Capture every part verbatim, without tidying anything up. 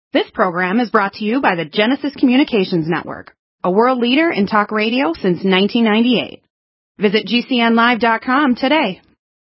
This program is brought to you by the Genesis Communications Network, a world leader in talk radio since nineteen ninety-eight. Visit G C N live dot com today.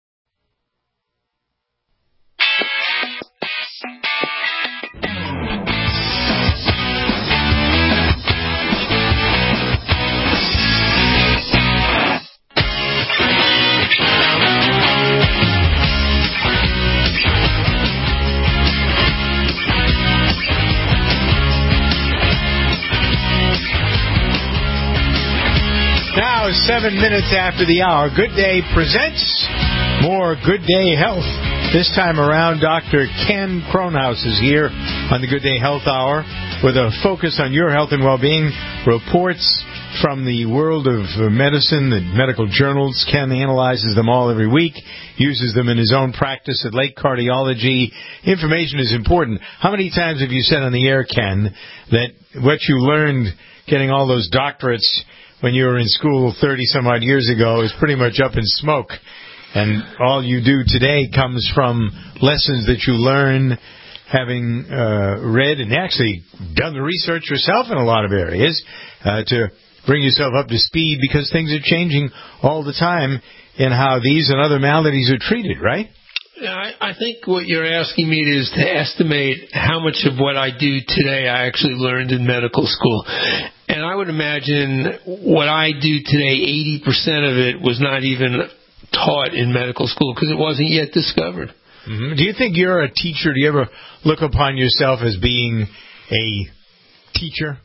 Now, seven minutes after the hour, Good Day presents more Good Day Health. This time around, Doctor Ken Kronhaus is here on the Good Day Health Hour with a focus on your health and well-being. Reports from the world of medicine, the medical journals. Ken analyzes them all every week, uses them in his own practice at Lake Cardiology. Information is important. How many times have you said on the air, Ken, that what you learned getting all those doctorates when you were in school thirty-some-odd years ago is pretty much up in smoke, and all you do today comes from lessons that you learn having uh, read and actually done the research yourself in a lot of areas uh, to bring yourself up to speed, because things are changing all the time in how these and other maladies are treated, right? I, I think what you're asking me is to estimate how much of what I do today I actually learned in medical school. And I would imagine what I do today, eighty percent of it was not even taught in medical school because it wasn't yet discovered. Mm-hmm. Do you think you're a teacher? Do you ever look upon yourself as being a teacher?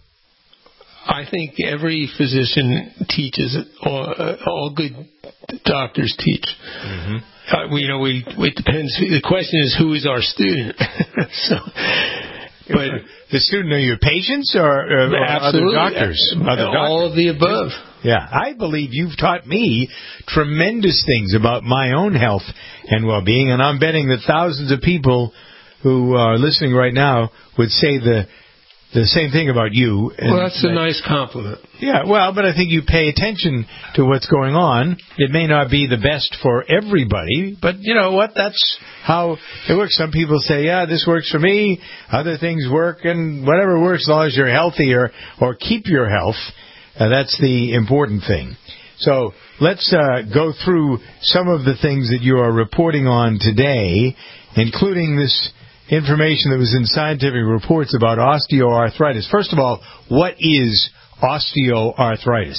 I think every physician teaches. All, uh, all good doctors teach. Mm-hmm. Uh, we, you know, we. It depends. The question is, who is our student? so, but the student are your patients or, uh, or other doctors? Other all doctors? of the above. Yeah, I believe you've taught me tremendous things about my own health and well-being, and I'm betting that thousands of people who are listening right now would say the the same thing about you. Well, that's a nice compliment. Yeah, well, but I think you pay attention to what's going on. It may not be the best for everybody, but you know what? That's how it works. Some people say, yeah, this works for me. Other things work, and whatever works as long as you're healthy or, or keep your health. Uh, that's the important thing. So let's uh, go through some of the things that you are reporting on today, including this information that was in scientific reports about osteoarthritis. First of all, what is osteoarthritis?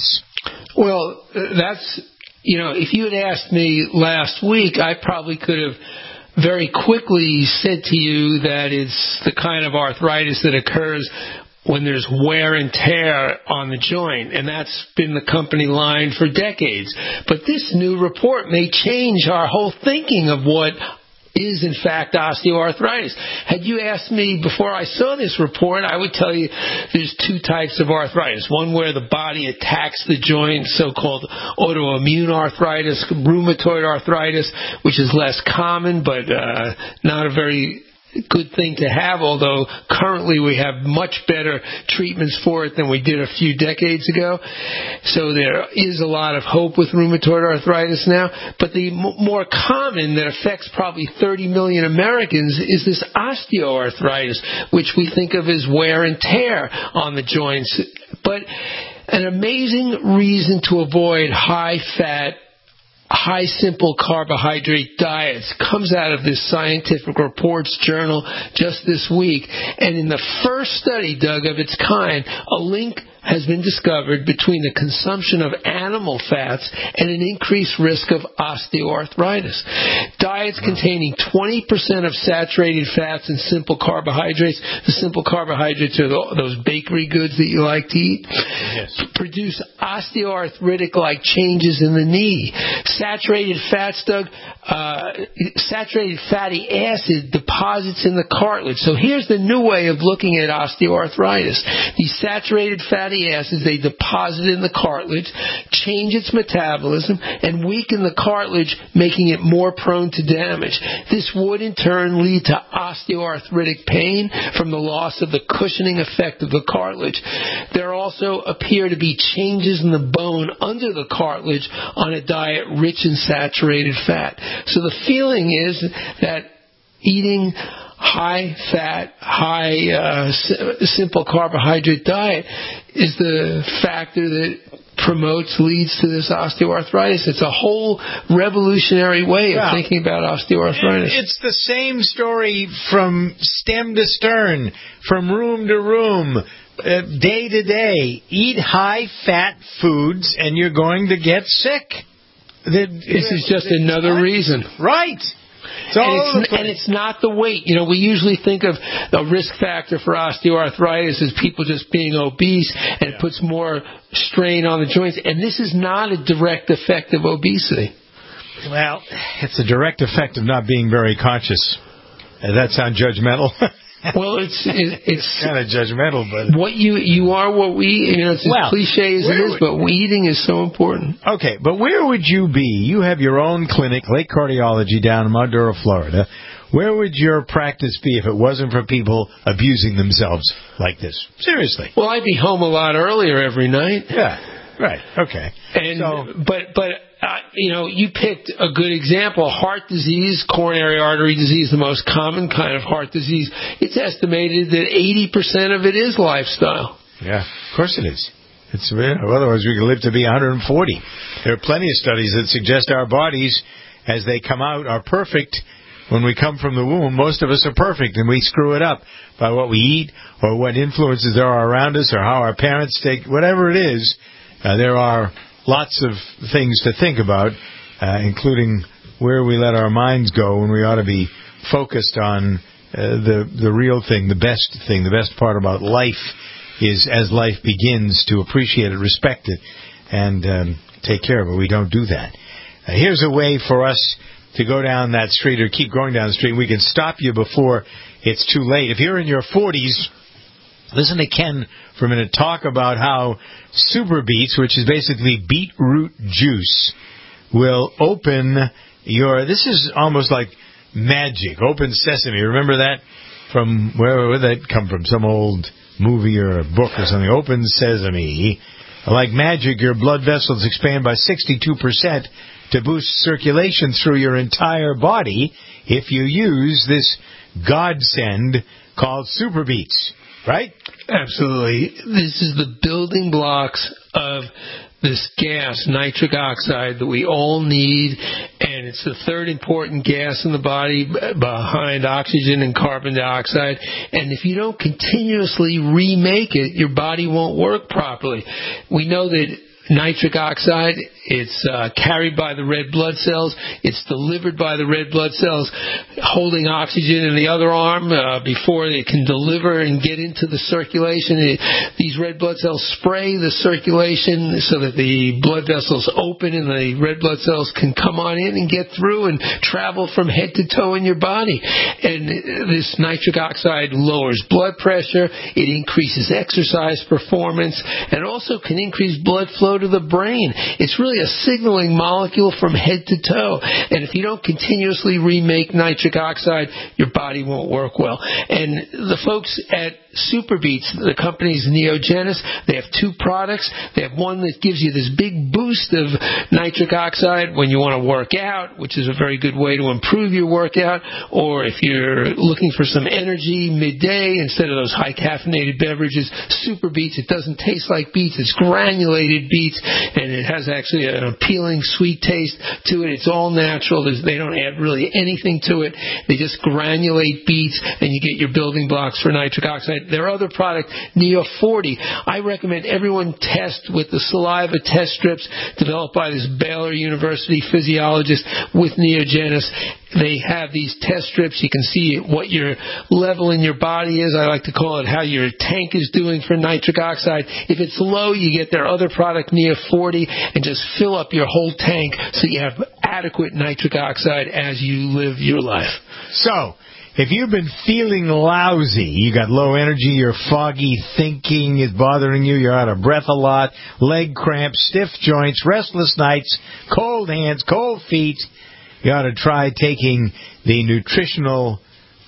Well, that's, you know, if you had asked me last week, I probably could have very quickly said to you that it's the kind of arthritis that occurs when there's wear and tear on the joint, and that's been the company line for decades. But this new report may change our whole thinking of what is in fact osteoarthritis. Had you asked me before I saw this report, I would tell you there's two types of arthritis. One where the body attacks the joint, so-called autoimmune arthritis, rheumatoid arthritis, which is less common but uh, not a very good thing to have, although currently we have much better treatments for it than we did a few decades ago. So there is a lot of hope with rheumatoid arthritis now. But the m- more common that affects probably thirty million Americans is this osteoarthritis, which we think of as wear and tear on the joints. But an amazing reason to avoid high-fat, high simple carbohydrate diets comes out of this Scientific Reports journal just this week. And in the first study, Doug, of its kind, a link has been discovered between the consumption of animal fats and an increased risk of osteoarthritis. Diets containing twenty percent of saturated fats and simple carbohydrates, the simple carbohydrates are the, those bakery goods that you like to eat, yes, produce osteoarthritic-like changes in the knee. Saturated fats, Doug, uh, saturated fatty acid deposits in the cartilage. So here's the new way of looking at osteoarthritis. These saturated fatty acids, they deposit in the cartilage, change its metabolism, and weaken the cartilage, making it more prone to damage. This would in turn lead to osteoarthritic pain from the loss of the cushioning effect of the cartilage. There also appear to be changes in the bone under the cartilage on a diet rich in saturated fat. So the feeling is that eating high-fat, high uh, simple carbohydrate diet is the factor that promotes, leads to this osteoarthritis. It's a whole revolutionary way of well, thinking about osteoarthritis. It's the same story from stem to stern, from room to room, uh, day to day. Eat high-fat foods and you're going to get sick. The, this is just another right. reason. Right. And it's, and it's not the weight. You know, we usually think of the risk factor for osteoarthritis as people just being obese, and it puts more strain on the joints. And this is not a direct effect of obesity. Well, it's a direct effect of not being very conscious. Does that sound judgmental? Well, it's it, it's, it's kind of judgmental, but what you you are what we eat. You know, it's well, as cliche as it is, but eating is so important. Okay, but where would you be? You have your own clinic, Lake Cardiology, down in Maduro, Florida. Where would your practice be if it wasn't for people abusing themselves like this? Seriously. Well, I'd be home a lot earlier every night. Yeah. Right. Okay. And so, but but. Uh, you know, you picked a good example. Heart disease, coronary artery disease, the most common kind of heart disease. It's estimated that eighty percent of it is lifestyle. Yeah, of course it is. It's otherwise we could live to be one hundred forty. There are plenty of studies that suggest our bodies, as they come out, are perfect. When we come from the womb, most of us are perfect, and we screw it up by what we eat or what influences there are around us or how our parents take, whatever it is. Uh, there are lots of things to think about, uh, including where we let our minds go when we ought to be focused on uh, the the real thing, the best thing, the best part about life is as life begins to appreciate it, respect it, and um, take care of it. We don't do that. Uh, here's a way for us to go down that street or keep going down the street. We can stop you before it's too late. If you're in your forties, listen to Ken for a minute talk about how Super Beets, which is basically beetroot juice, will open your... This is almost like magic. Open sesame. Remember that? From where would that come from? Some old movie or a book or something. Open sesame. Like magic, your blood vessels expand by sixty-two percent to boost circulation through your entire body if you use this godsend called Super Beets. Right? Absolutely. This is the building blocks of this gas, nitric oxide, that we all need, and it's the third important gas in the body behind oxygen and carbon dioxide. And if you don't continuously remake it, your body won't work properly. We know that nitric oxide, it's uh, carried by the red blood cells. It's delivered by the red blood cells, holding oxygen in the other arm uh, before it can deliver and get into the circulation. It, these red blood cells spray the circulation so that the blood vessels open and the red blood cells can come on in and get through and travel from head to toe in your body. And this nitric oxide lowers blood pressure. It increases exercise performance and also can increase blood flow to the brain. It's really a signaling molecule from head to toe. And if you don't continuously remake nitric oxide, your body won't work well. And the folks at Super Beets, the company's Neogenis, they have two products. They have one that gives you this big boost of nitric oxide when you want to work out, which is a very good way to improve your workout, or if you're looking for some energy midday instead of those high caffeinated beverages. Super Beets, it doesn't taste like beets, it's granulated beets, and it has actually an appealing sweet taste to it. It's all natural. There's, they don't add really anything to it. They just granulate beets, and you get your building blocks for nitric oxide. Their other product, Neo forty, I recommend everyone test with the saliva test strips developed by this Baylor University physiologist with Neogenis. They have these test strips. You can see what your level in your body is. I like to call it how your tank is doing for nitric oxide. If it's low, you get their other product, Neo forty, and just fill up your whole tank so you have adequate nitric oxide as you live your life. So, if you've been feeling lousy, you got low energy, you're foggy, thinking is bothering you, you're out of breath a lot, leg cramps, stiff joints, restless nights, cold hands, cold feet, you ought to try taking the nutritional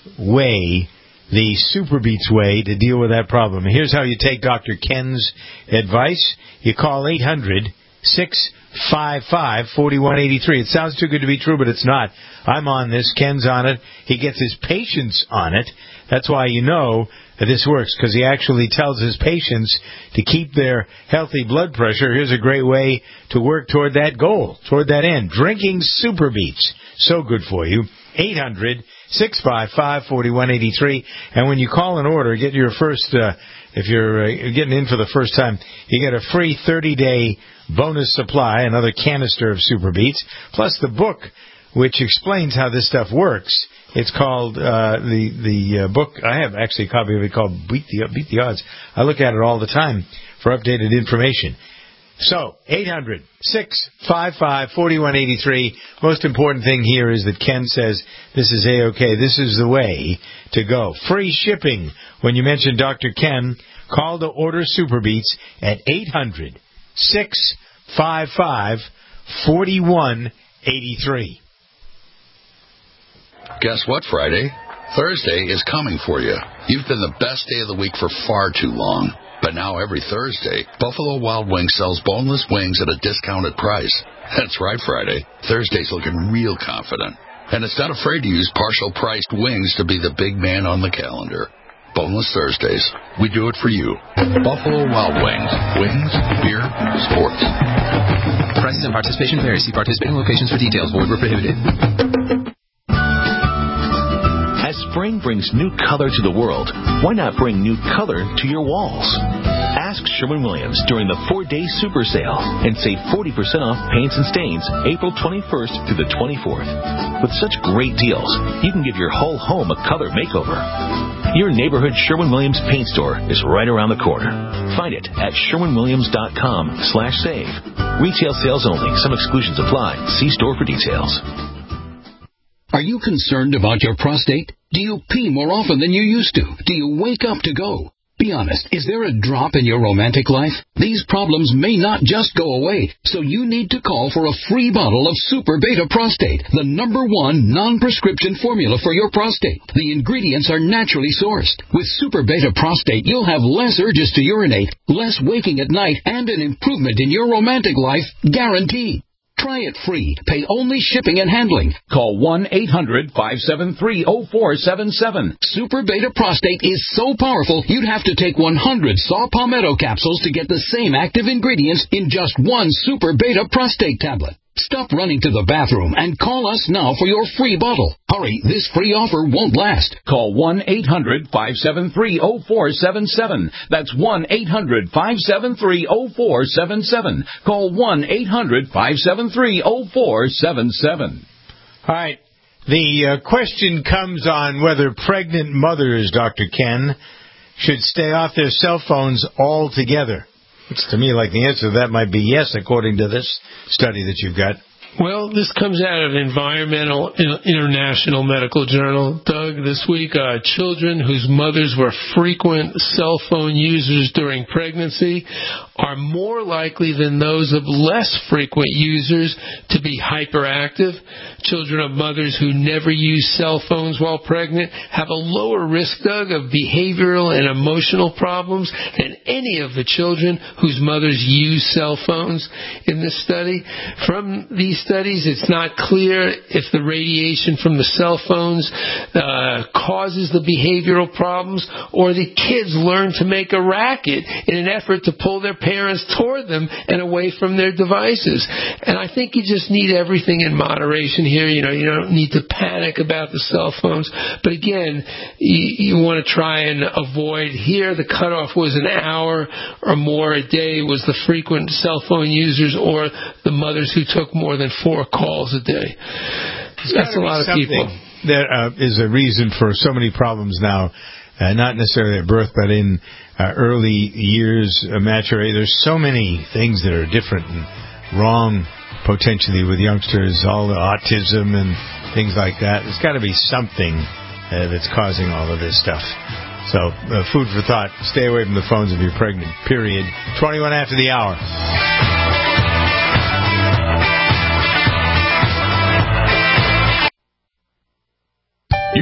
way, the Super Beets way, to deal with that problem. Here's how you take Doctor Ken's advice. You call eight hundred, six five five, four one eight three. It sounds too good to be true, but it's not. I'm on this. Ken's on it. He gets his patients on it. That's why you know that this works, because he actually tells his patients to keep their healthy blood pressure. Here's a great way to work toward that goal, toward that end. Drinking Super Beets. So good for you. eight hundred, six five five, four one eight three. And when you call an order, get your first, uh, if you're uh, getting in for the first time, you get a free thirty-day bonus supply, another canister of Super Beets, plus the book, which explains how this stuff works. It's called, uh, the, the uh, book, I have actually a copy of it called Beat the, Beat the Odds. I look at it all the time for updated information. So, eight hundred, six five five, four one eight three. Most important thing here is that Ken says this is A-OK. This is the way to go. Free shipping. When you mention Doctor Ken, call to order Super Beets at eight hundred, six five five, four one eight three. Guess what, Friday? Thursday is coming for you. You've been the best day of the week for far too long. But now every Thursday, Buffalo Wild Wings sells boneless wings at a discounted price. That's right, Friday. Thursday's looking real confident. And it's not afraid to use partial-priced wings to be the big man on the calendar. Boneless Thursdays. We do it for you. Buffalo Wild Wings. Wings, beer, sports. Prices and participation vary. See participating locations for details. Void where prohibited. As spring brings new color to the world, why not bring new color to your walls? Ask Sherwin-Williams during the four-day super sale and save forty percent off paints and stains April twenty-first through the twenty-fourth. With such great deals, you can give your whole home a color makeover. Your neighborhood Sherwin-Williams paint store is right around the corner. Find it at sherwin-williams.com slash save. Retail sales only. Some exclusions apply. See store for details. Are you concerned about your prostate? Do you pee more often than you used to? Do you wake up to go? Be honest, is there a drop in your romantic life? These problems may not just go away, so you need to call for a free bottle of Super Beta Prostate, the number one non-prescription formula for your prostate. The ingredients are naturally sourced. With Super Beta Prostate, you'll have less urges to urinate, less waking at night, and an improvement in your romantic life guaranteed. Try it free. Pay only shipping and handling. Call one eight hundred, five seven three, oh four seven seven. Super Beta Prostate is so powerful, you'd have to take one hundred Saw Palmetto capsules to get the same active ingredients in just one Super Beta Prostate tablet. Stop running to the bathroom and call us now for your free bottle. Hurry, this free offer won't last. Call one eight hundred, five seven three, oh four seven seven. That's one eight hundred, five seven three, oh four seven seven. Call one eight hundred, five seven three, oh four seven seven. All right. The uh, question comes on whether pregnant mothers, Doctor Ken, should stay off their cell phones altogether. Looks to me like the answer to that might be yes, according to this study that you've got. Well, this comes out of Environmental International Medical Journal, Doug, this week. Uh, children whose mothers were frequent cell phone users during pregnancy are more likely than those of less frequent users to be hyperactive. Children of mothers who never use cell phones while pregnant have a lower risk, Doug, of behavioral and emotional problems than any of the children whose mothers use cell phones in this study. From these studies, it's not clear if the radiation from the cell phones uh, causes the behavioral problems or the kids learn to make a racket in an effort to pull their parents toward them and away from their devices. And I think you just need everything in moderation here. You know, you don't need to panic about the cell phones. But again, you, you want to try and avoid here. The cutoff was an hour or more a day was the frequent cell phone users or the mothers who took more than four calls a day. That's a lot of people. That uh, is a reason for so many problems now, uh, not necessarily at birth, but in uh, early years, uh, maturity. There's so many things that are different and wrong potentially with youngsters, all the autism and things like that. There's got to be something uh, that's causing all of this stuff. So, uh, food for thought. Stay away from the phones if you're pregnant, period. twenty-one after the hour. You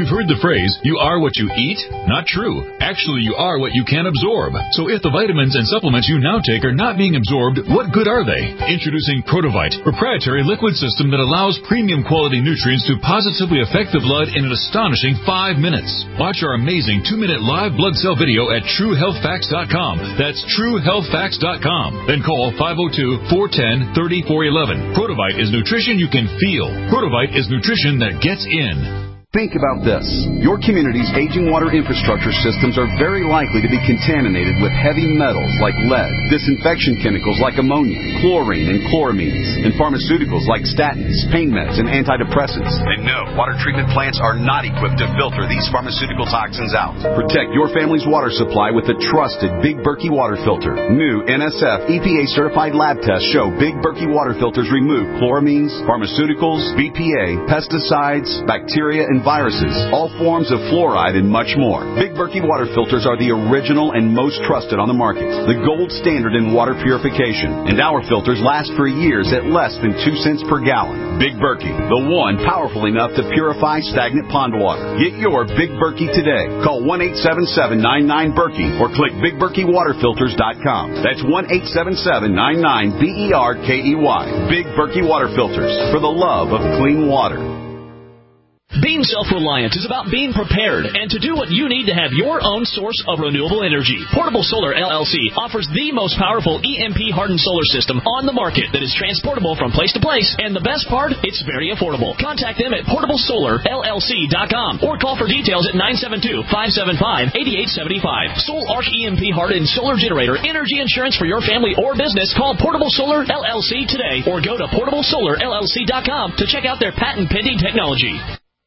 You've heard the phrase, you are what you eat? Not true. Actually, you are what you can absorb. So if the vitamins and supplements you now take are not being absorbed, what good are they? Introducing Protovite, proprietary liquid system that allows premium quality nutrients to positively affect the blood in an astonishing five minutes. Watch our amazing two-minute live blood cell video at true health facts dot com. That's true health facts dot com. Then call five oh two, four one oh, three four one one. Protovite is nutrition you can feel. Protovite is nutrition that gets in. Think about this. Your community's aging water infrastructure systems are very likely to be contaminated with heavy metals like lead, disinfection chemicals like ammonia, chlorine and chloramines, and pharmaceuticals like statins, pain meds, and antidepressants. And no, water treatment plants are not equipped to filter these pharmaceutical toxins out. Protect your family's water supply with the trusted Big Berkey water filter. New N S F E P A-certified lab tests show Big Berkey water filters remove chloramines, pharmaceuticals, B P A, pesticides, bacteria, and viruses, all forms of fluoride, and much more. Big Berkey water filters are the original and most trusted on the market, the gold standard in water purification, and our filters last for years at less than two cents per gallon. Big Berkey, the one powerful enough to purify stagnant pond water. Get your Big Berkey today. Call one eight seven seven, nine nine, Berkey or click big berkey water filters dot com. That's one eight seven seven, nine nine, B E R K E Y. Big Berkey water filters, for the love of clean water. Being self-reliant is about being prepared and to do what you need to have your own source of renewable energy. Portable Solar L L C offers the most powerful E M P-hardened solar system on the market that is transportable from place to place, and the best part, it's very affordable. Contact them at portable solar L L C dot com or call for details at nine seven two, five seven five, eight eight seven five. Soul Arc E M P-hardened solar generator energy insurance for your family or business. Call Portable Solar L L C today or go to portable solar L L C dot com to check out their patent-pending technology.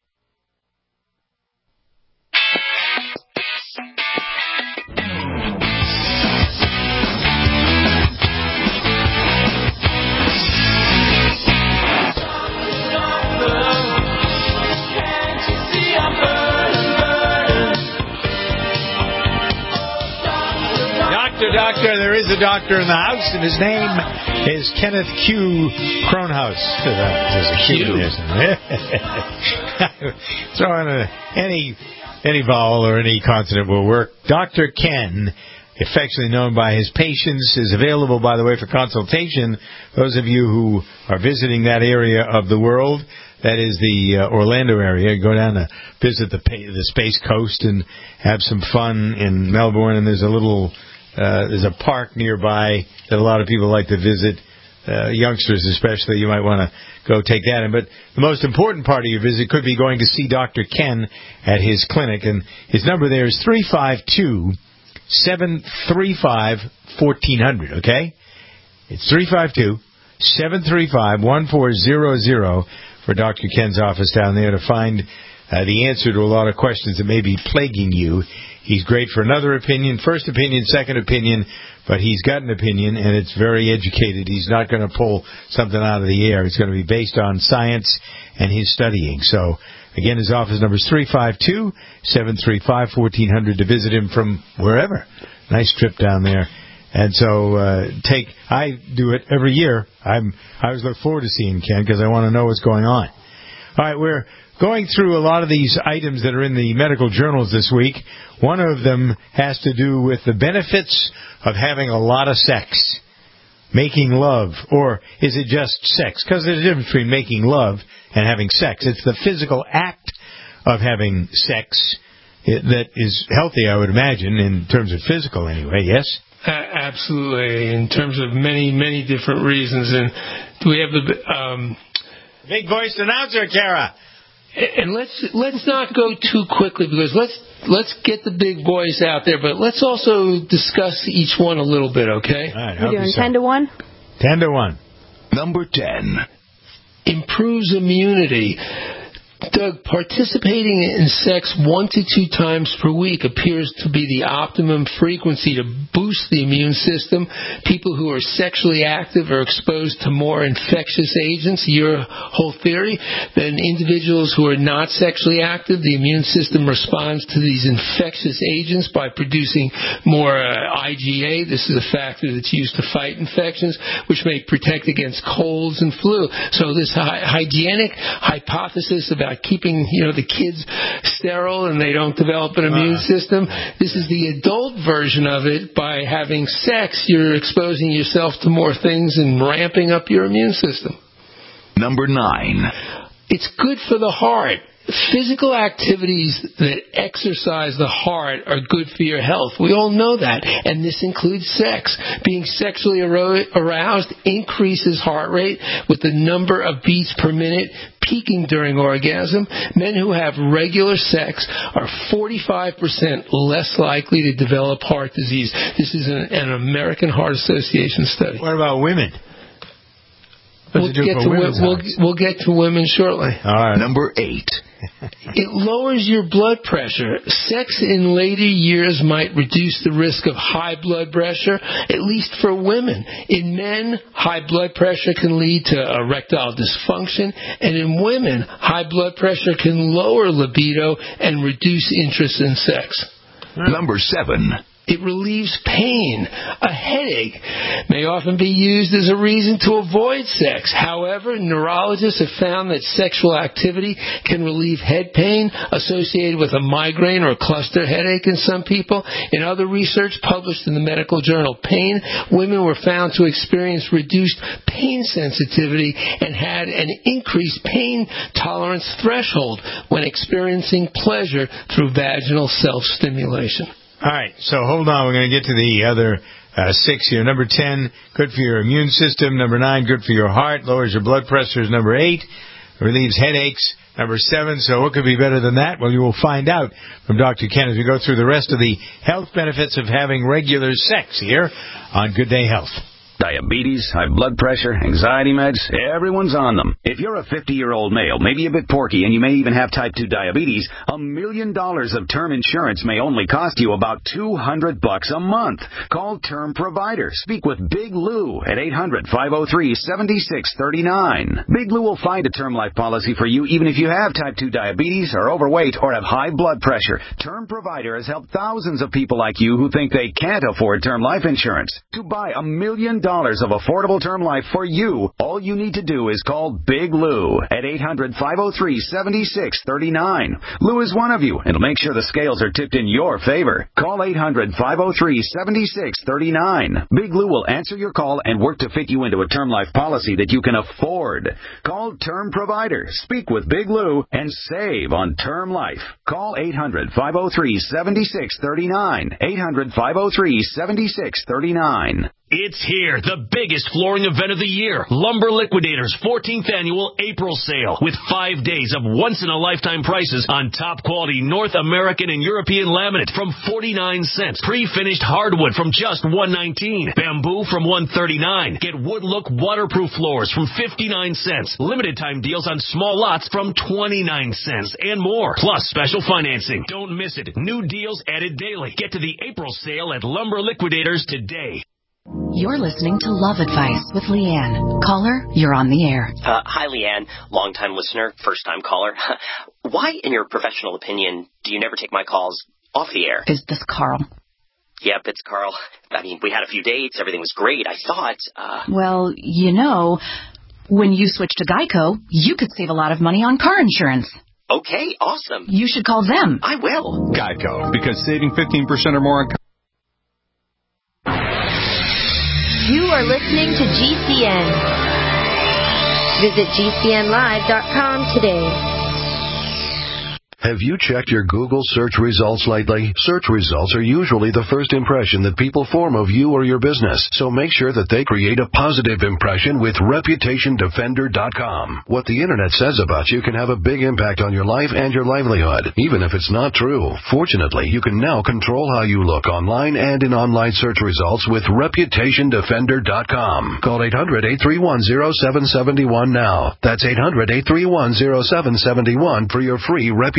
Doctor, there is a doctor in the house, and his name is Kenneth Q. Kronhaus. There's a Q in there. Throw in a, any, any vowel or any consonant will work. Doctor Ken, affectionately known by his patients, is available, by the way, for consultation. Those of you who are visiting that area of the world, that is the uh, Orlando area, go down to visit the, the Space Coast and have some fun in Melbourne, and there's a little... Uh, there's a park nearby that a lot of people like to visit, uh, youngsters especially. You might want to go take that in. But the most important part of your visit could be going to see Doctor Ken at his clinic. And his number there is three five two, seven three five, one four zero zero, okay? It's three five two, seven three five, one four zero zero for Doctor Ken's office down there to find uh, the answer to a lot of questions that may be plaguing you. He's great for another opinion, first opinion, second opinion, but he's got an opinion, and it's very educated. He's not going to pull something out of the air. It's going to be based on science and his studying. So, again, his office number is three five two, seven three five, one four zero zero to visit him from wherever. Nice trip down there. And so uh, take. I do it every year. I'm, I always look forward to seeing Ken because I want to know what's going on. All right, we're going through a lot of these items that are in the medical journals this week. One of them has to do with the benefits of having a lot of sex, making love, or is it just sex? Because there's a difference between making love and having sex. It's the physical act of having sex that is healthy, I would imagine, in terms of physical anyway, yes? Uh, absolutely, in terms of many, many different reasons. And do we have the... Um, Big voice announcer, Kara. And let's let's not go too quickly because let's let's get the big boys out there, but let's also discuss each one a little bit, okay? All right, We're doing ten to one. Ten to one. Number ten. Improves immunity. Doug, participating in sex one to two times per week appears to be the optimum frequency to boost the immune system. People who are sexually active are exposed to more infectious agents, your whole theory, than individuals who are not sexually active. The immune system responds to these infectious agents by producing more uh, I G A. This is a factor that's used to fight infections, which may protect against colds and flu. So this hy- hygienic hypothesis about about keeping, you know, the kids sterile and they don't develop an immune system. This is the adult version of it. By having sex, you're exposing yourself to more things and ramping up your immune system. Number nine. It's good for the heart. Physical activities that exercise the heart are good for your health. We all know that, and this includes sex. Being sexually aroused increases heart rate with the number of beats per minute peaking during orgasm. Men who have regular sex are forty-five percent less likely to develop heart disease. This is an, an American Heart Association study. What about women? We'll get, to, we'll, we'll get to women shortly. All right. Number eight. It lowers your blood pressure. Sex in later years might reduce the risk of high blood pressure, at least for women. In men, high blood pressure can lead to erectile dysfunction, and in women, high blood pressure can lower libido and reduce interest in sex. Number seven. It relieves pain. A headache may often be used as a reason to avoid sex. However, neurologists have found that sexual activity can relieve head pain associated with a migraine or a cluster headache in some people. In other research published in the medical journal Pain, women were found to experience reduced pain sensitivity and had an increased pain tolerance threshold when experiencing pleasure through vaginal self-stimulation. All right, so hold on. We're going to get to the other uh, six here. Number ten, good for your immune system. Number nine, good for your heart, lowers your blood pressure. Is number eight, relieves headaches. Number seven, so what could be better than that? Well, you will find out from Doctor Ken as we go through the rest of the health benefits of having regular sex here on Good Day Health. Diabetes, high blood pressure, anxiety meds, everyone's on them. If you're a fifty-year-old male, maybe a bit porky, and you may even have type two diabetes, a million dollars of term insurance may only cost you about two hundred bucks a month. Call Term Provider. Speak with Big Lou at eight hundred, five oh three, seven six three nine. Big Lou will find a term life policy for you even if you have type two diabetes, are overweight, or have high blood pressure. Term Provider has helped thousands of people like you who think they can't afford term life insurance. To buy a million dollars dollars of affordable term life for you, all you need to do is call Big Lou at eight hundred, five oh three, seven six three nine. Lou is one of you, and he'll make sure the scales are tipped in your favor. Call eight hundred, five oh three, seven six three nine. Big Lou will answer your call and work to fit you into a term life policy that you can afford. Call Term Provider. Speak with Big Lou and save on term life. Call eight hundred, five oh three, seven six three nine. eight hundred, five oh three, seven six three nine. It's here, the biggest flooring event of the year. Lumber Liquidators' fourteenth annual April sale with five days of once-in-a-lifetime prices on top-quality North American and European laminate from forty-nine cents. Pre-finished hardwood from just one nineteen. Bamboo from one thirty-nine. Get wood look waterproof floors from fifty-nine cents. Limited time deals on small lots from twenty-nine cents and more. Plus special financing. Don't miss it. New deals added daily. Get to the April sale at Lumber Liquidators today. You're listening to Love Advice with Leanne. Caller, you're on the air. Uh, hi, Leanne. Long-time listener, first-time caller. Why, in your professional opinion, do you never take my calls off the air? Is this Carl? Yep, it's Carl. I mean, we had a few dates. Everything was great. I thought, uh... Well, you know, when you switch to Geico, you could save a lot of money on car insurance. Okay, awesome. You should call them. I will. Geico, because saving fifteen percent or more on car. You are listening to G C N. Visit G C N live dot com today. Have you checked your Google search results lately? Search results are usually the first impression that people form of you or your business, so make sure that they create a positive impression with Reputation Defender dot com. What the Internet says about you can have a big impact on your life and your livelihood, even if it's not true. Fortunately, you can now control how you look online and in online search results with Reputation Defender dot com. Call eight hundred, eight three one, zero seven seven one now. That's eight hundred, eight three one, zero seven seven one for your free Reputation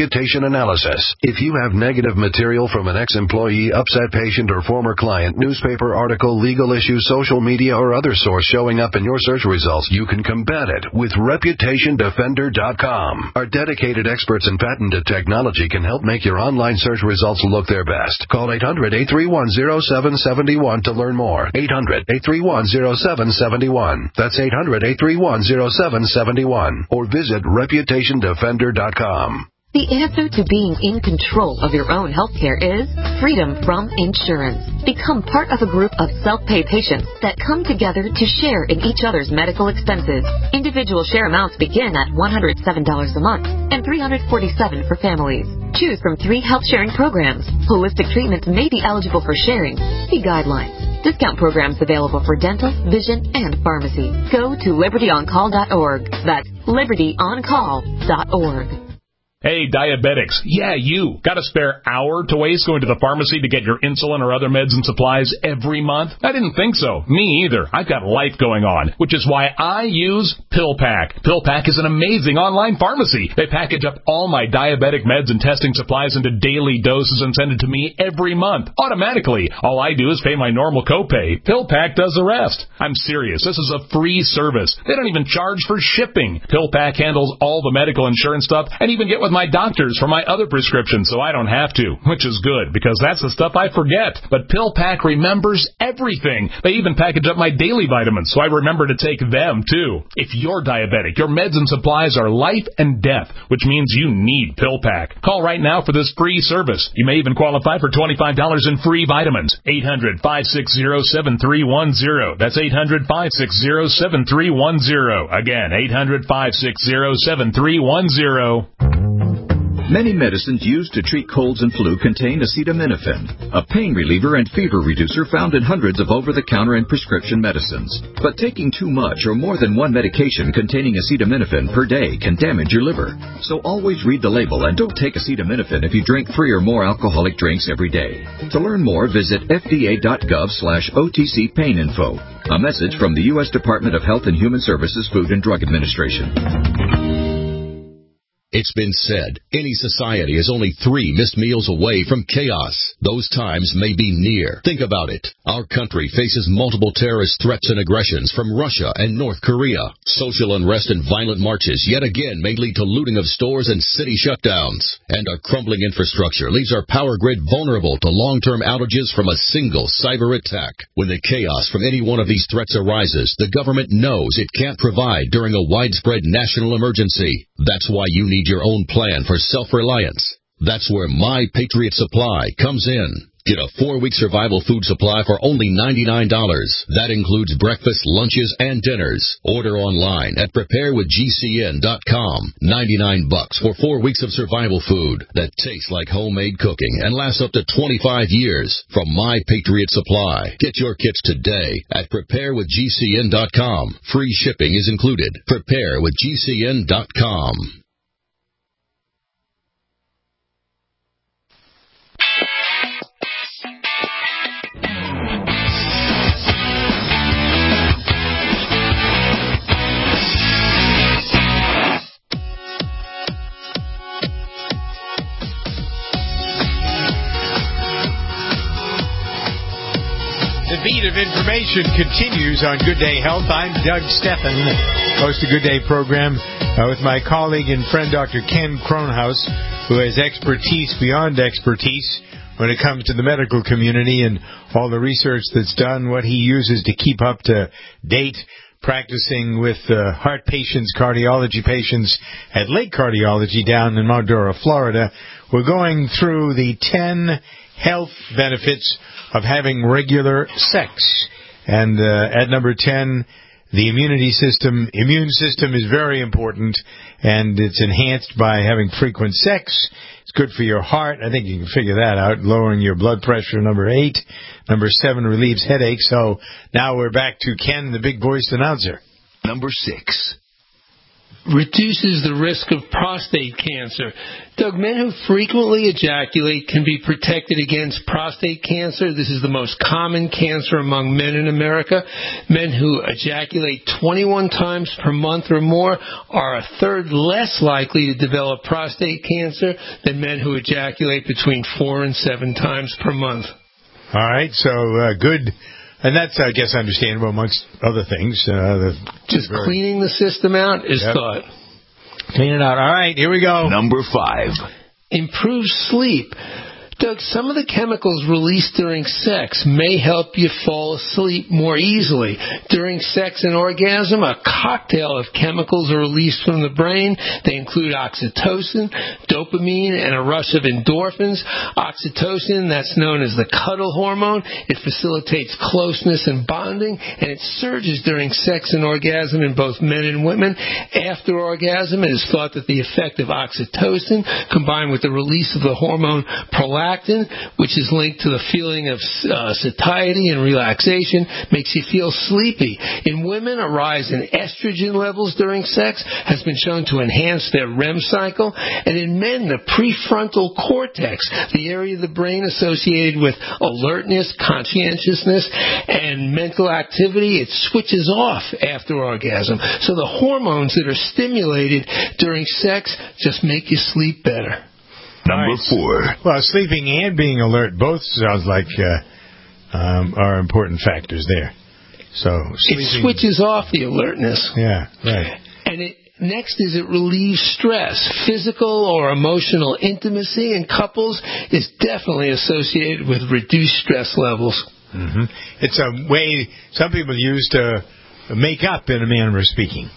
reputation analysis. If you have negative material from an ex-employee, upset patient, or former client, newspaper article, legal issue, social media, or other source showing up in your search results, you can combat it with reputation defender dot com. Our dedicated experts in patented technology can help make your online search results look their best. Call eight hundred, eight three one, zero seven seven one to learn more. eight hundred, eight three one, zero seven seven one. That's eight hundred, eight three one, zero seven seven one. Or visit reputation defender dot com. The answer to being in control of your own healthcare is freedom from insurance. Become part of a group of self-pay patients that come together to share in each other's medical expenses. Individual share amounts begin at one hundred seven dollars a month and three hundred forty-seven dollars for families. Choose from three health sharing programs. Holistic treatments may be eligible for sharing. See guidelines. Discount programs available for dental, vision, and pharmacy. Go to liberty on call dot org. That's liberty on call dot org. Hey, diabetics. Yeah, you. Got a spare hour to waste going to the pharmacy to get your insulin or other meds and supplies every month? I didn't think so. Me either. I've got life going on, which is why I use PillPack. PillPack is an amazing online pharmacy. They package up all my diabetic meds and testing supplies into daily doses and send it to me every month, automatically. All I do is pay my normal copay. PillPack does the rest. I'm serious. This is a free service. They don't even charge for shipping. PillPack handles all the medical insurance stuff and even get with my doctors for my other prescriptions so I don't have to, which is good because that's the stuff I forget. But PillPack remembers everything. They even package up my daily vitamins so I remember to take them too. If you're diabetic, your meds and supplies are life and death, which means you need PillPack. Call right now for this free service. You may even qualify for twenty-five dollars in free vitamins. eight hundred, five six zero, seven three one zero. That's eight hundred, five six zero, seven three one zero. Again, eight hundred, five six zero, seven three one zero. Many medicines used to treat colds and flu contain acetaminophen, a pain reliever and fever reducer found in hundreds of over-the-counter and prescription medicines. But taking too much or more than one medication containing acetaminophen per day can damage your liver. So always read the label and don't take acetaminophen if you drink three or more alcoholic drinks every day. To learn more, visit F D A dot gov slash O T C pain info. A message from the U S Department of Health and Human Services Food and Drug Administration. It's been said, any society is only three missed meals away from chaos. Those times may be near. Think about it. Our country faces multiple terrorist threats and aggressions from Russia and North Korea. Social unrest and violent marches yet again may lead to looting of stores and city shutdowns. And our crumbling infrastructure leaves our power grid vulnerable to long-term outages from a single cyber attack. When the chaos from any one of these threats arises, the government knows it can't provide during a widespread national emergency. That's why you need your own plan for self-reliance. That's where My Patriot Supply comes in. Get a four-week survival food supply for only ninety-nine dollars. That includes breakfast, lunches, and dinners. Order online at prepare with G C N dot com. ninety-nine bucks for four weeks of survival food that tastes like homemade cooking and lasts up to twenty-five years from My Patriot Supply. Get your kits today at prepare with G C N dot com. Free shipping is included. prepare with G C N dot com. The beat of information continues on Good Day Health. I'm Doug Stephan, host of Good Day program, uh, with my colleague and friend Doctor Ken Kronhaus, who has expertise beyond expertise when it comes to the medical community and all the research that's done, what he uses to keep up to date, practicing with uh, heart patients, cardiology patients at Lake Cardiology down in Mount Dora, Florida. We're going through the ten health benefits of having regular sex. And uh, at number ten, the immunity system. Immune system is very important, and it's enhanced by having frequent sex. It's good for your heart. I think you can figure that out. Lowering your blood pressure, number eight. Number seven, relieves headaches. So now we're back to Ken, the big voice announcer. Number six. reduces the risk of prostate cancer. Doug, men who frequently ejaculate can be protected against prostate cancer. This is the most common cancer among men in America. Men who ejaculate twenty-one times per month or more are a third less likely to develop prostate cancer than men who ejaculate between four and seven times per month. All right, so uh, good. And that's, I guess, understandable amongst other things. Uh, Just very... cleaning the system out is yep. thought. Clean it out. All right, here we go. Number five. Improve sleep. Doug, some of the chemicals released during sex may help you fall asleep more easily. During sex and orgasm, a cocktail of chemicals are released from the brain. They include oxytocin, dopamine, and a rush of endorphins. Oxytocin, that's known as the cuddle hormone. It facilitates closeness and bonding, and it surges during sex and orgasm in both men and women. After orgasm, it is thought that the effect of oxytocin, combined with the release of the hormone prolactin, which is linked to the feeling of uh, satiety and relaxation, makes you feel sleepy. In women, a rise in estrogen levels during sex has been shown to enhance their R E M cycle. And in men, the prefrontal cortex, the area of the brain associated with alertness, conscientiousness, and mental activity, it switches off after orgasm. So the hormones that are stimulated during sex just make you sleep better. Number nice. four. Well, sleeping and being alert both sounds like uh, um, are important factors there. So sleeping... It switches off the alertness. Yeah, right. And it, next is it relieves stress. Physical or emotional intimacy in couples is definitely associated with reduced stress levels. Mm-hmm. It's a way some people use to make up, in a manner of speaking.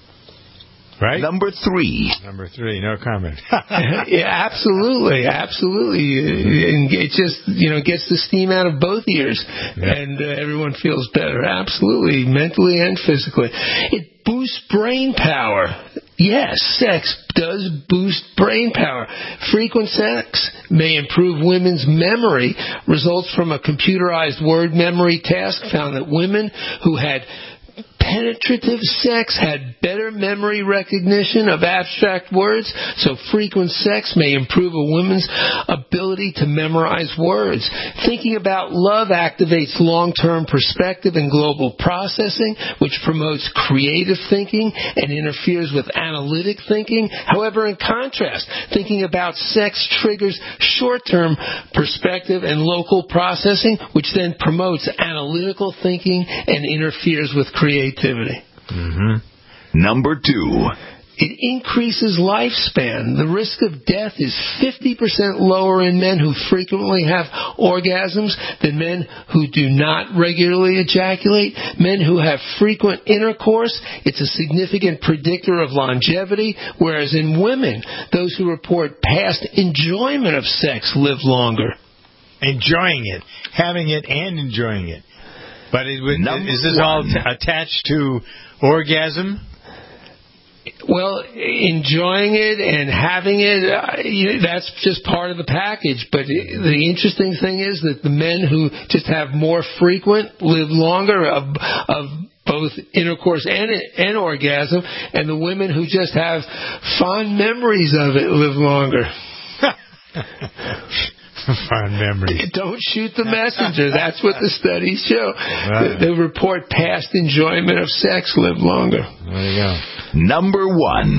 Right? Number three. Number three, no comment. Yeah, absolutely, absolutely. And it just, you know, gets the steam out of both ears, yeah. and uh, everyone feels better. Absolutely, mentally and physically. It boosts brain power. Yes, sex does boost brain power. Frequent sex may improve women's memory. Results from a computerized word memory task found that women who had penetrative sex had better memory recognition of abstract words, so frequent sex may improve a woman's ability to memorize words. Thinking about love activates long-term perspective and global processing, which promotes creative thinking and interferes with analytic thinking. However, in contrast, thinking about sex triggers short-term perspective and local processing, which then promotes analytical thinking and interferes with creativity. Mm-hmm. Number two. It increases lifespan. The risk of death is fifty percent lower in men who frequently have orgasms than men who do not regularly ejaculate. Men who have frequent intercourse, it's a significant predictor of longevity, whereas in women, those who report past enjoyment of sex live longer. Enjoying it. Having it and enjoying it. But it, is this one. all t- attached to orgasm? Well, enjoying it and having it, uh, you know, that's just part of the package. But the interesting thing is that the men who just have more frequent live longer of, of both intercourse and, and orgasm, and the women who just have fond memories of it live longer. Fond memories. Don't shoot the messenger. That's what the studies show. Right. They report past enjoyment of sex live longer. There you go. Number one.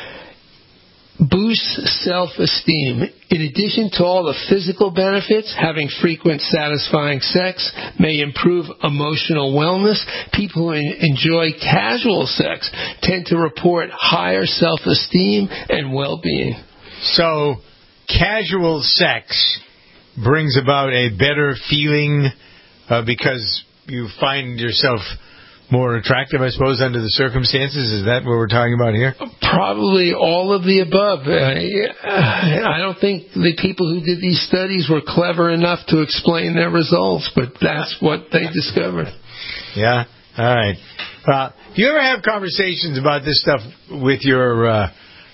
Boosts self-esteem. In addition to all the physical benefits, having frequent satisfying sex may improve emotional wellness. People who enjoy casual sex tend to report higher self-esteem and well-being. So, casual sex brings about a better feeling uh, because you find yourself more attractive, I suppose, under the circumstances? Is that what we're talking about here? Probably all of the above. Uh, I don't think the people who did these studies were clever enough to explain their results, but that's what they discovered. Yeah? All right. Uh, do you ever have conversations about this stuff with your uh,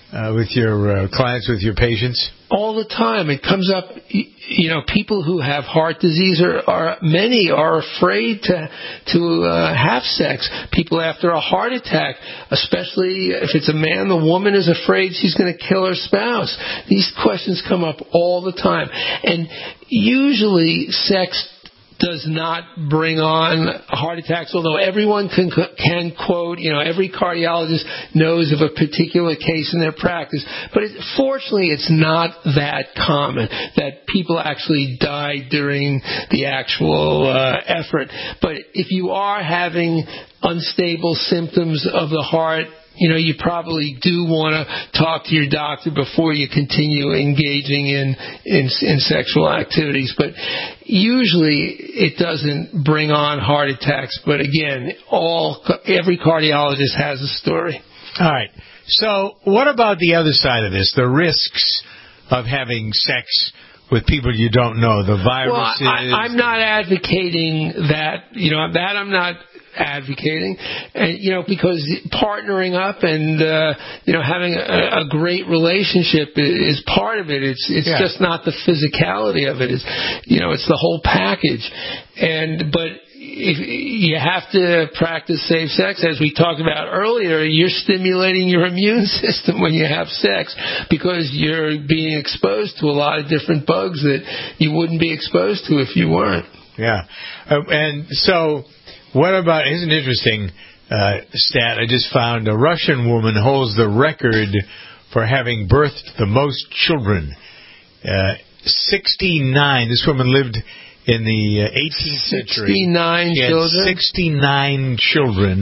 uh, with your uh, clients, with your patients? All the time. It comes up, you know, people who have heart disease are, are many are afraid to to uh, have sex. People after a heart attack, especially if it's a man, the woman is afraid she's going to kill her spouse. These questions come up all the time. And usually sex does not bring on heart attacks, although everyone can, can quote, you know, every cardiologist knows of a particular case in their practice. But it, fortunately, it's not that common that people actually die during the actual uh, effort. But if you are having unstable symptoms of the heart, you know, you probably do want to talk to your doctor before you continue engaging in, in in sexual activities. But usually it doesn't bring on heart attacks. But again, all every cardiologist has a story. All right. So what about the other side of this, the risks of having sex with people you don't know, the viruses? Well, I, I'm not advocating that, you know, that I'm not advocating, and you know, because partnering up and uh, you know, having a, a great relationship is part of it. It's it's yeah. just not the physicality of it. It's, you know, it's the whole package. And but if you have to practice safe sex, as we talked about earlier, you're stimulating your immune system when you have sex, because you're being exposed to a lot of different bugs that you wouldn't be exposed to if you weren't. Yeah, uh, and so. What about, here's an interesting uh, stat I just found. A Russian woman holds the record for having birthed the most children. Uh, sixty-nine. This woman lived in the uh, eighteenth century. sixty-nine she had children? sixty-nine children.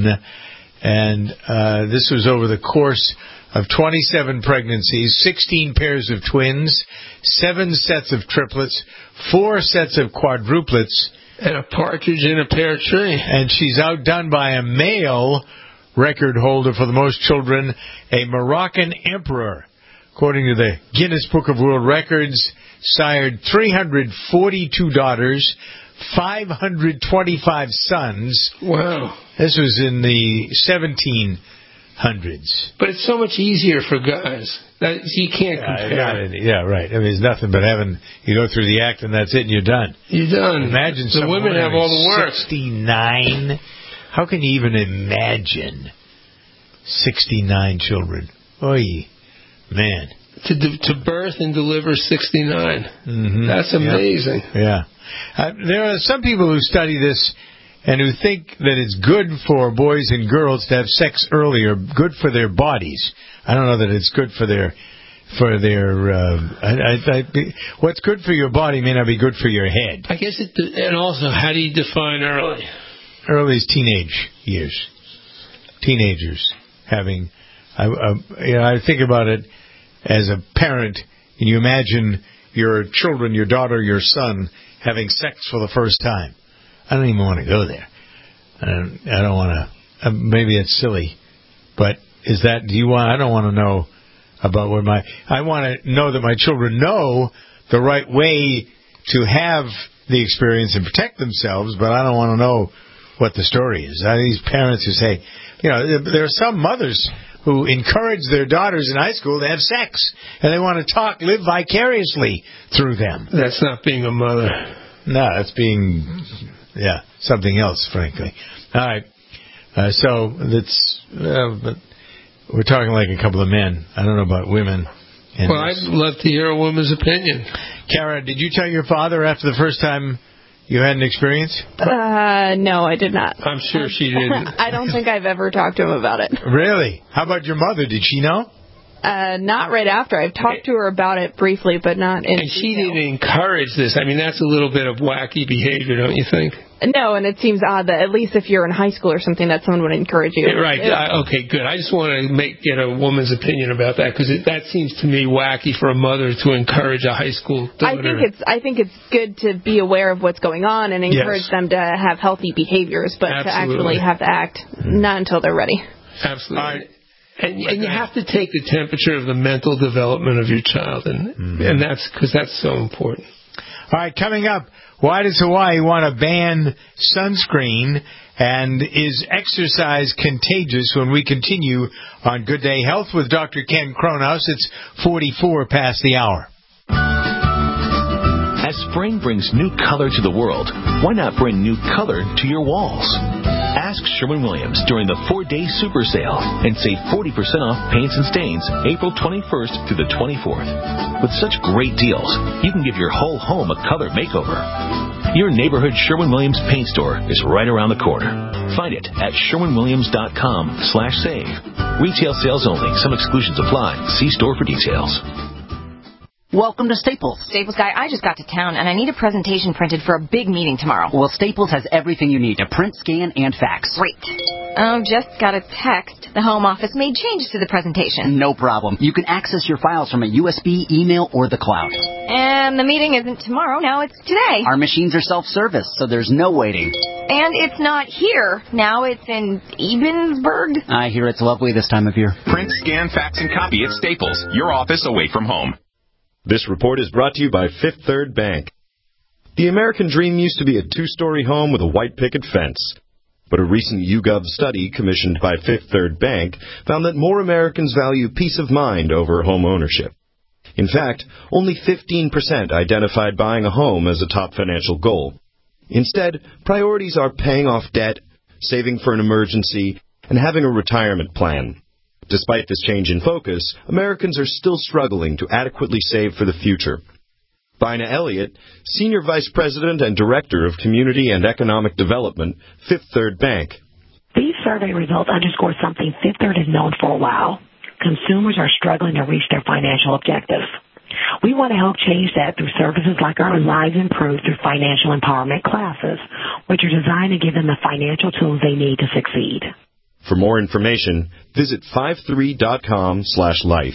And uh, this was over the course of twenty-seven pregnancies, sixteen pairs of twins, seven sets of triplets, four sets of quadruplets, and a partridge in a pear tree. And she's outdone by a male record holder for the most children, a Moroccan emperor. According to the Guinness Book of World Records, sired three hundred forty-two daughters, five hundred twenty-five sons. Wow. This was in the seventeen hundreds. But it's so much easier for guys. That, you can't yeah, compare. Yeah, right. I mean, it's nothing but having, you go through the act and that's it and you're done. You're done. Imagine the women have all the work. sixty-nine. How can you even imagine sixty-nine children? Oy, man. To to birth and deliver sixty-nine. Mm-hmm. That's amazing. Yeah. yeah. Uh, there are some people who study this and who think that it's good for boys and girls to have sex earlier, good for their bodies. I don't know that it's good for their, for their, uh, I, I, I, what's good for your body may not be good for your head. I guess it, and also, how do you define early? Early is teenage years. Teenagers having, I, I, you know, I think about it as a parent, and you imagine your children, your daughter, your son, having sex for the first time. I don't even want to go there. I don't, I don't want to. Uh, maybe it's silly, but is that? Do you want? I don't want to know about what my. I want to know that my children know the right way to have the experience and protect themselves. But I don't want to know what the story is. I, these parents who say, you know, there are some mothers who encourage their daughters in high school to have sex, and they want to talk, live vicariously through them. That's not being a mother. No, that's being. Yeah, something else, frankly. All right. Uh, so that's, uh, but we're talking like a couple of men. I don't know about women. Well, I'd love to hear a woman's opinion. Kara, did you tell your father after the first time you had an experience? Uh, no, I did not. I'm sure she didn't. I don't think I've ever talked to him about it. Really? How about your mother? Did she know? Uh, not right after. I've talked to her about it briefly, but not in And she detail. didn't encourage this. I mean, that's a little bit of wacky behavior, don't you think? No, and it seems odd that at least if you're in high school or something, that someone would encourage you. Yeah, right. I, okay, good. I just want to make get a woman's opinion about that, because that seems to me wacky for a mother to encourage a high school daughter. I think it's I think it's good to be aware of what's going on and encourage Yes. them to have healthy behaviors, but Absolutely. to actually have to act, not until they're ready. Absolutely. All right. And, and you have to take the temperature of the mental development of your child, and mm-hmm. and that's because that's so important. All right, coming up, why does Hawaii want to ban sunscreen? And is exercise contagious? When we continue on Good Day Health with Doctor Ken Kronhaus, it's forty-four past the hour. As spring brings new color to the world, why not bring new color to your walls? Ask Sherwin-Williams during the four-day super sale and save forty percent off paints and stains April twenty-first through the twenty-fourth. With such great deals, you can give your whole home a color makeover. Your neighborhood Sherwin-Williams paint store is right around the corner. Find it at sherwin-williams.com slash save. Retail sales only. Some exclusions apply. See store for details. Welcome to Staples. Staples guy, I just got to town, and I need a presentation printed for a big meeting tomorrow. Well, Staples has everything you need to print, scan, and fax. Great. Oh, just got a text. The home office made changes to the presentation. No problem. You can access your files from a U S B, email, or the cloud. And the meeting isn't tomorrow. Now it's today. Our machines are self-service, so there's no waiting. And it's not here. Now it's in Ebensburg. I hear it's lovely this time of year. Print, scan, fax, and copy at Staples. Your office away from home. This report is brought to you by Fifth Third Bank. The American dream used to be a two-story home with a white picket fence. But a recent YouGov study commissioned by Fifth Third Bank found that more Americans value peace of mind over home ownership. In fact, only fifteen percent identified buying a home as a top financial goal. Instead, priorities are paying off debt, saving for an emergency, and having a retirement plan. Despite this change in focus, Americans are still struggling to adequately save for the future. Bina Elliott, Senior Vice President and Director of Community and Economic Development, Fifth Third Bank. These survey results underscore something Fifth Third has known for a while. Consumers are struggling to reach their financial objectives. We want to help change that through services like our Lives Improved through financial empowerment classes, which are designed to give them the financial tools they need to succeed. For more information, visit fifty-three.com slash life.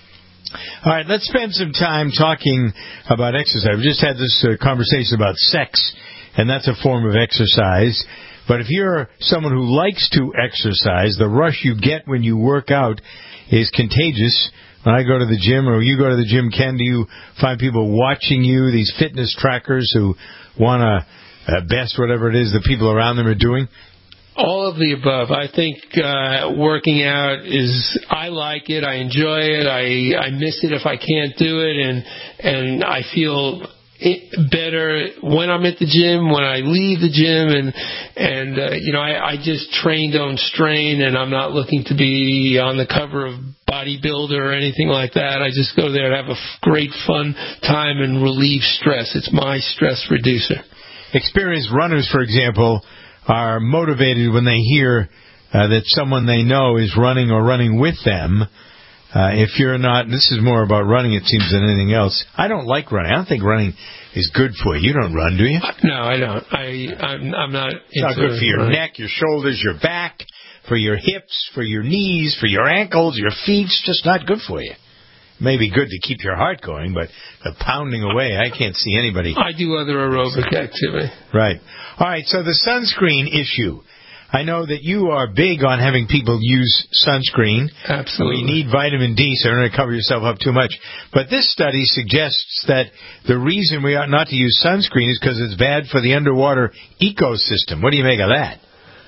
All right, let's spend some time talking about exercise. We just had this uh, conversation about sex, and that's a form of exercise. But if you're someone who likes to exercise, the rush you get when you work out is contagious. When I go to the gym, or you go to the gym, Ken, do you find people watching you, these fitness trackers who want to uh, best whatever it is the people around them are doing? All of the above. I think uh, working out is, I like it, I enjoy it, I, I miss it if I can't do it, and and I feel it better when I'm at the gym, when I leave the gym, and, and uh, you know, I, I just train, don't strain, and I'm not looking to be on the cover of Bodybuilder or anything like that. I just go there to have a f- great fun time and relieve stress. It's my stress reducer. Experienced runners, for example, are motivated when they hear uh, that someone they know is running or running with them. Uh, if you're not, this is more about running, it seems, than anything else. I don't like running. I don't think running is good for you. You don't run, do you? No, I don't. I, I'm, I'm not. It's not good for your running. Neck, your shoulders, your back, for your hips, for your knees, for your ankles, your feet. It's just not good for you. Maybe good to keep your heart going, but the pounding away, I can't see anybody. I do other aerobic activity. Right. All right, so the sunscreen issue. I know that you are big on having people use sunscreen. Absolutely. We need vitamin D, so don't cover yourself up too much. But this study suggests that the reason we ought not to use sunscreen is because it's bad for the underwater ecosystem. What do you make of that?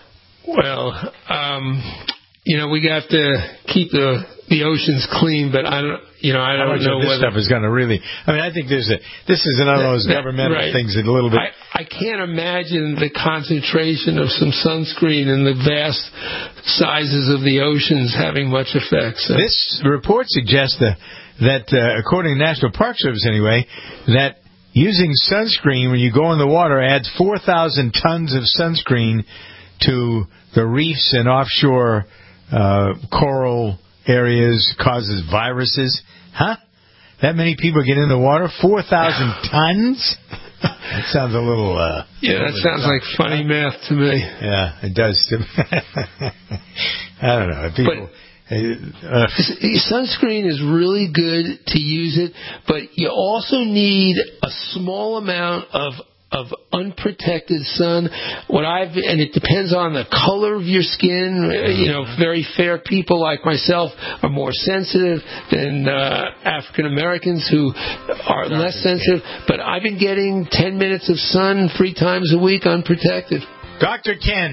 Well, um, you know, we got to keep the the oceans clean, but I don't, you know, I don't How much know of this whether stuff is going to really. I mean, I think there's a. This is one of those that, governmental right. things that a little bit. I, I can't imagine the concentration of some sunscreen in the vast sizes of the oceans having much effect. So. This report suggests that, that uh, according to National Park Service anyway, that using sunscreen when you go in the water adds four thousand tons of sunscreen to the reefs and offshore uh, coral areas, causes viruses. Huh? That many people get in the water? four thousand tons? That sounds a little... Uh, yeah, that sounds like funny math to me. Yeah, it does to me. I don't know. People... But, uh, sunscreen is really good to use it, but you also need a small amount of of unprotected sun. What I've and it depends on the color of your skin. You know, very fair people like myself are more sensitive than uh, African Americans who are less sensitive. But I've been getting ten minutes of sun three times a week unprotected. Doctor Ken.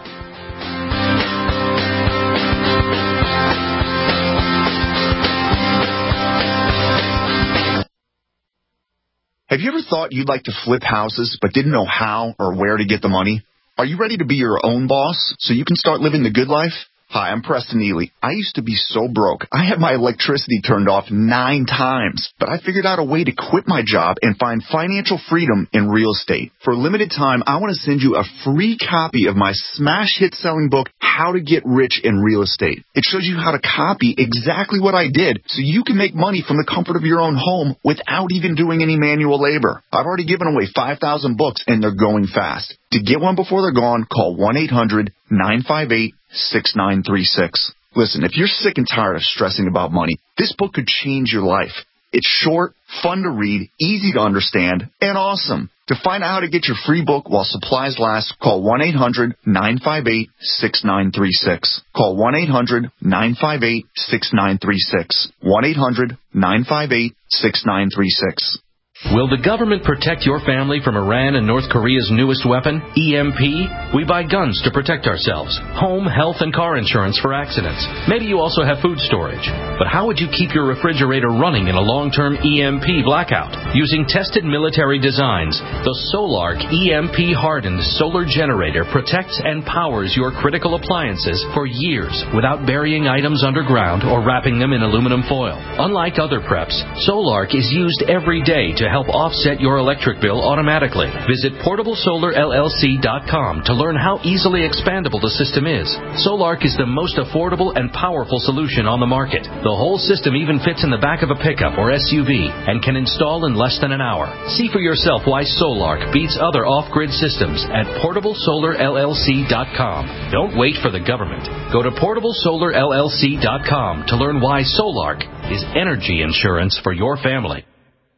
Have you ever thought you'd like to flip houses but didn't know how or where to get the money? Are you ready to be your own boss so you can start living the good life? Hi, I'm Preston Neely. I used to be so broke. I had my electricity turned off nine times, but I figured out a way to quit my job and find financial freedom in real estate. For a limited time, I want to send you a free copy of my smash hit selling book, How to Get Rich in Real Estate. It shows you how to copy exactly what I did so you can make money from the comfort of your own home without even doing any manual labor. I've already given away five thousand books and they're going fast. To get one before they're gone, call one eight hundred nine five eight six nine three six. Listen, if you're sick and tired of stressing about money, this book could change your life. It's short, fun to read, easy to understand, and awesome. To find out how to get your free book while supplies last, call one eight hundred nine five eight six nine three six. Call one eight hundred nine five eight six nine three six. one eight hundred nine five eight six nine three six. Will the government protect your family from Iran and North Korea's newest weapon, E M P? We buy guns to protect ourselves, home, health, and car insurance for accidents. Maybe you also have food storage. But how would you keep your refrigerator running in a long-term E M P blackout? Using tested military designs, the Solark E M P-hardened solar generator protects and powers your critical appliances for years without burying items underground or wrapping them in aluminum foil. Unlike other preps, Solark is used every day to help offset your electric bill automatically. Visit portable solar L L C dot com to learn how easily expandable the system is. Solark is the most affordable and powerful solution on the market. The whole system even fits in the back of a pickup or S U V and can install in less than an hour. See for yourself why Solark beats other off-grid systems at portable solar L L C dot com. Don't wait for the government. Go to portable solar L L C dot com to learn why Solark is energy insurance for your family.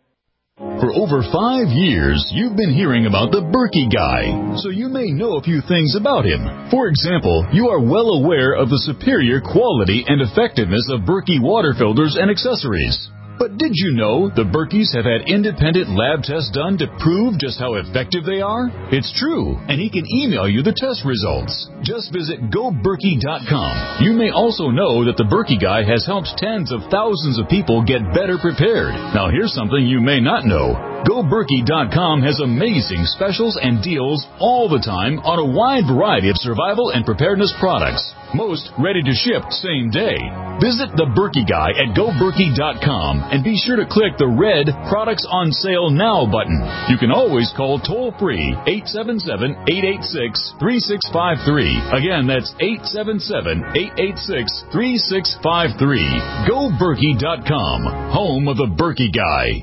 For over five years, you've been hearing about the Berkey Guy, so you may know a few things about him. For example, you are well aware of the superior quality and effectiveness of Berkey water filters and accessories. But did you know the Berkeys have had independent lab tests done to prove just how effective they are? It's true, and he can email you the test results. Just visit go berkey dot com. You may also know that the Berkey Guy has helped tens of thousands of people get better prepared. Now here's something you may not know. go berkey dot com has amazing specials and deals all the time on a wide variety of survival and preparedness products. Most ready to ship same day. Visit the Berkey Guy at go berkey dot com and be sure to click the red Products on Sale Now button. You can always call toll-free eight seven seven, eight eight six, three six five three. Again, that's eight seven seven, eight eight six, three six five three. go berkey dot com, home of the Berkey Guy.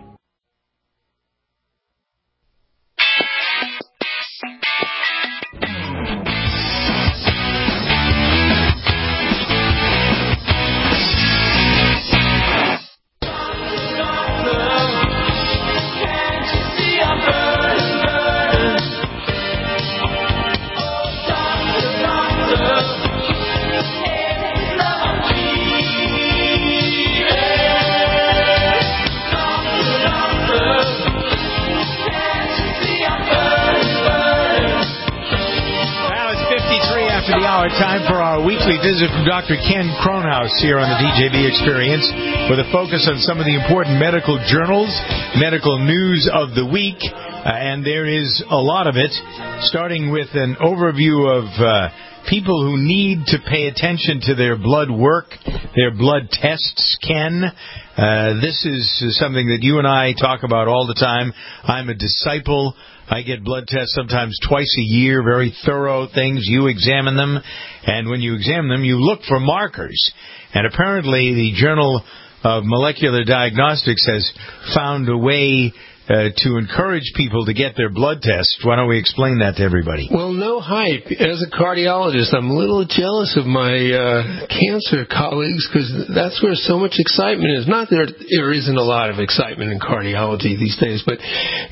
Time for our weekly visit from Doctor Ken Kronhaus here on the D J B Experience with a focus on some of the important medical journals, medical news of the week, uh, and there is a lot of it, starting with an overview of uh, people who need to pay attention to their blood work, their blood tests, Ken. Uh, this is something that you and I talk about all the time. I'm a disciple. I get blood tests sometimes twice a year, very thorough things. You examine them, and when you examine them, you look for markers. And apparently the Journal of Molecular Diagnostics has found a way uh, to encourage people to get their blood tests. Why don't we explain that to everybody? Well, no hype. As a cardiologist, I'm a little jealous of my uh, cancer colleagues because that's where so much excitement is. Not that there, there isn't a lot of excitement in cardiology these days, but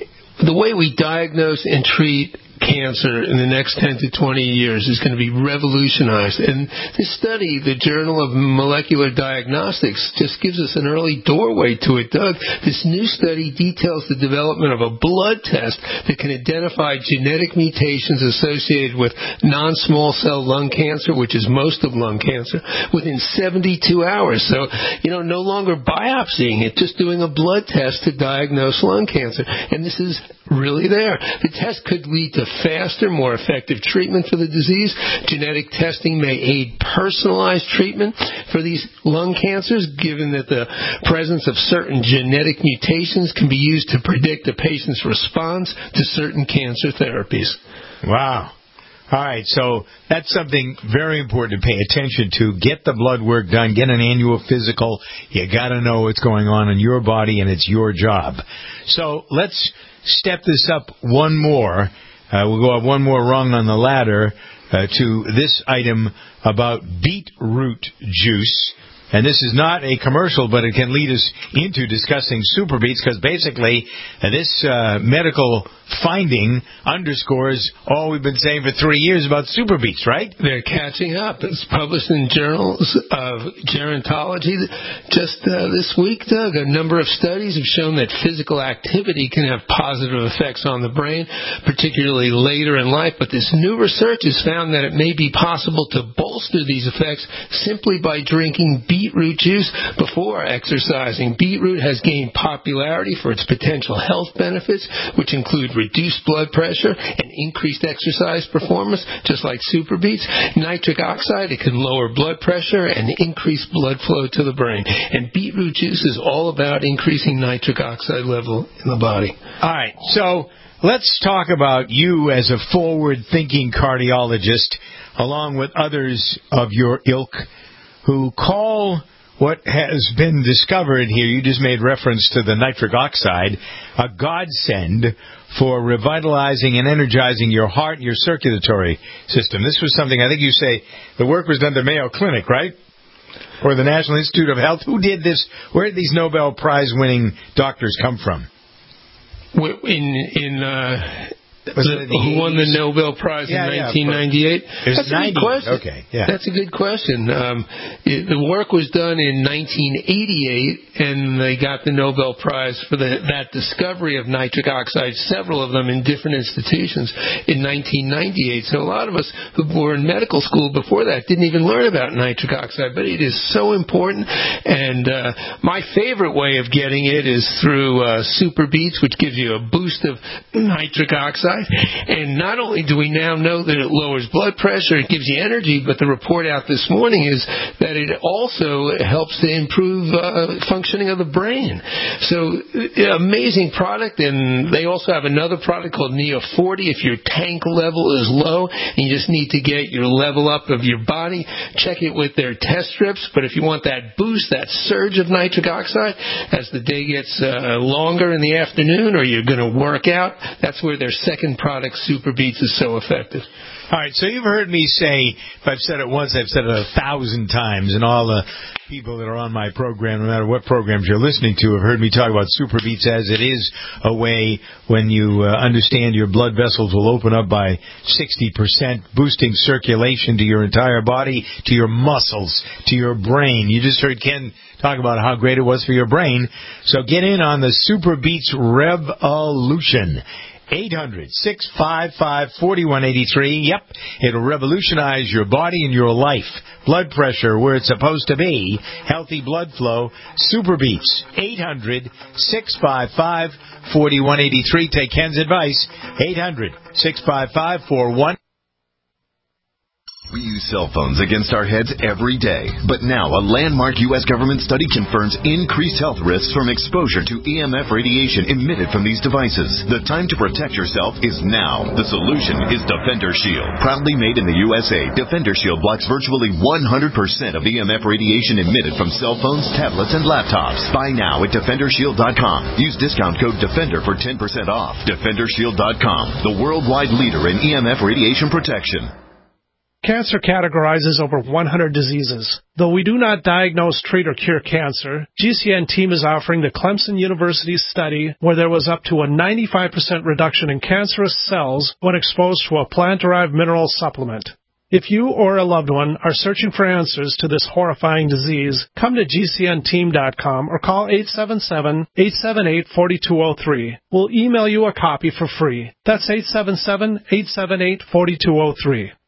the way we diagnose and treat cancer in the next ten to twenty years is going to be revolutionized. And this study, the Journal of Molecular Diagnostics, just gives us an early doorway to it, Doug. This new study details the development of a blood test that can identify genetic mutations associated with non-small cell lung cancer, which is most of lung cancer, within seventy-two hours. So, you know, no longer biopsying it, just doing a blood test to diagnose lung cancer. And this is really there. The test could lead to faster, more effective treatment for the disease. Genetic testing may aid personalized treatment for these lung cancers, given that the presence of certain genetic mutations can be used to predict a patient's response to certain cancer therapies. Wow. All right, so that's something very important to pay attention to. Get the blood work done. Get an annual physical. You got to know what's going on in your body, and it's your job. So let's step this up one more. Uh, we'll go up one more rung on the ladder uh, to this item about beetroot juice. And this is not a commercial, but it can lead us into discussing Super Beets, because basically uh, this uh, medical finding underscores all we've been saying for three years about Super Beets, right? They're catching up. It's published in journals of gerontology just uh, this week, Doug. A number of studies have shown that physical activity can have positive effects on the brain, particularly later in life. But this new research has found that it may be possible to bolster these effects simply by drinking beetroot juice before exercising. Beetroot has gained popularity for its potential health benefits, which include reduced blood pressure and increased exercise performance, just like Super Beets. Nitric oxide, it can lower blood pressure and increase blood flow to the brain. And beetroot juice is all about increasing nitric oxide level in the body. All right, so let's talk about you as a forward-thinking cardiologist, along with others of your ilk, who call what has been discovered here, you just made reference to the nitric oxide, a godsend for revitalizing and energizing your heart and your circulatory system. This was something, I think you say, the work was done at the Mayo Clinic, right? Or the National Institute of Health. Who did this? Where did these Nobel Prize-winning doctors come from? In, in, uh... Was it the who won the Nobel Prize yeah, in nineteen ninety-eight? Yeah, That's a good question. Okay, yeah. That's a good question. Um, it, the work was done in nineteen eighty-eight, and they got the Nobel Prize for the, that discovery of nitric oxide, several of them in different institutions, in nineteen ninety-eight. So a lot of us who were in medical school before that didn't even learn about nitric oxide, but it is so important. And uh, my favorite way of getting it is through uh, Super Beets, which gives you a boost of nitric oxide. And not only do we now know that it lowers blood pressure, it gives you energy, but the report out this morning is that it also helps to improve uh, functioning of the brain. So, amazing product. And they also have another product called Neo forty. If your tank level is low and you just need to get your level up of your body, check it with their test strips. But if you want that boost, that surge of nitric oxide as the day gets uh, longer in the afternoon, or you're going to work out, that's where their second product, Super Beets, is so effective. All right, so you've heard me say, if I've said it once, I've said it a thousand times, and all the people that are on my program, no matter what programs you're listening to, have heard me talk about Super Beets as it is a way when you uh, understand your blood vessels will open up by sixty percent, boosting circulation to your entire body, to your muscles, to your brain. You just heard Ken talk about how great it was for your brain. So get in on the Super Beets Revolution. eight hundred, six five five, four one eight three. Yep, it'll revolutionize your body and your life. Blood pressure where it's supposed to be. Healthy blood flow. Super Beets. eight hundred, six five five, four one eight three. Take Ken's advice. eight hundred, six five five, four one eight three. We use cell phones against our heads every day. But now a landmark U S government study confirms increased health risks from exposure to E M F radiation emitted from these devices. The time to protect yourself is now. The solution is Defender Shield. Proudly made in the U S A, Defender Shield blocks virtually one hundred percent of E M F radiation emitted from cell phones, tablets, and laptops. Buy now at Defender Shield dot com. Use discount code DEFENDER for ten percent off. Defender Shield dot com, the worldwide leader in E M F radiation protection. Cancer categorizes over one hundred diseases. Though we do not diagnose, treat, or cure cancer, G C N team is offering the Clemson University study where there was up to a ninety-five percent reduction in cancerous cells when exposed to a plant-derived mineral supplement. If you or a loved one are searching for answers to this horrifying disease, come to G C N team dot com or call eight seven seven, eight seven eight, four two zero three. We'll email you a copy for free. That's eight seven seven, eight seven eight, four two zero three.